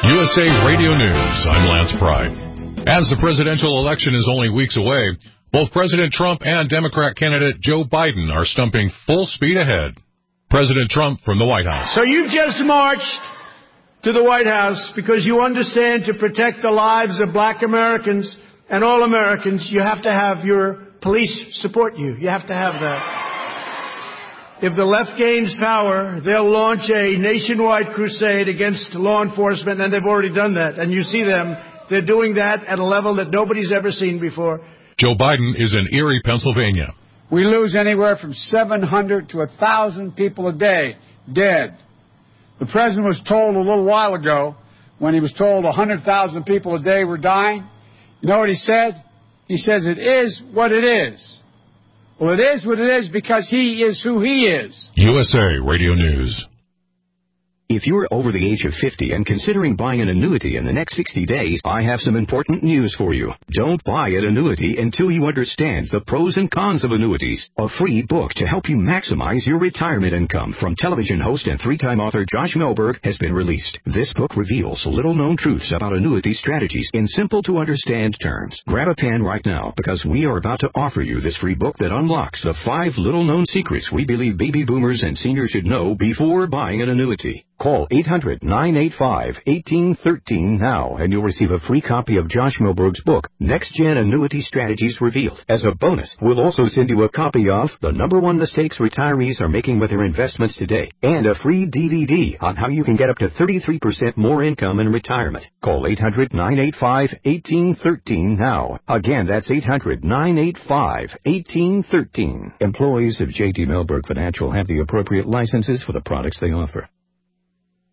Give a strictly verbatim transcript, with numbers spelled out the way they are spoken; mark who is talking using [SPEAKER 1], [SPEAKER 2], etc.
[SPEAKER 1] U S A Radio News, I'm Lance Pride. As the presidential election is only weeks away, both President Trump and Democrat candidate Joe Biden are stumping full speed ahead. President Trump from the White House.
[SPEAKER 2] So you just marched to the White House because you understand to protect the lives of black Americans and all Americans, you have to have your police support you. You have to have that. If the left gains power, they'll launch a nationwide crusade against law enforcement, and they've already done that. And you see them. They're doing that at a level that nobody's ever seen before.
[SPEAKER 1] Joe Biden is in Erie, Pennsylvania.
[SPEAKER 3] We lose anywhere from seven hundred to one thousand people a day dead. The president was told a little while ago, when he was told one hundred thousand people a day were dying, you know what he said? He says, it is what it is. Well, it is what it is because he is who he is.
[SPEAKER 1] U S A Radio News.
[SPEAKER 4] If you're over the age of fifty and considering buying an annuity in the next sixty days, I have some important news for you. Don't buy an annuity until you understand the pros and cons of annuities. A free book to help you maximize your retirement income from television host and three-time author Josh Melberg has been released. This book reveals little-known truths about annuity strategies in simple-to-understand terms. Grab a pen right now because we are about to offer you this free book that unlocks the five little-known secrets we believe baby boomers and seniors should know before buying an annuity. Call eight hundred, nine eight five, one eight one three now, and you'll receive a free copy of Josh Melberg's book, Next Gen Annuity Strategies Revealed. As a bonus, we'll also send you a copy of The Number One Mistakes Retirees Are Making with Their Investments Today, and a free D V D on how you can get up to thirty-three percent more income in retirement. Call eight hundred, nine eight five, one eight one three now. Again, that's eight hundred, nine eight five, one eight one three. Employees of J T Melberg Financial have the appropriate licenses for the products they offer.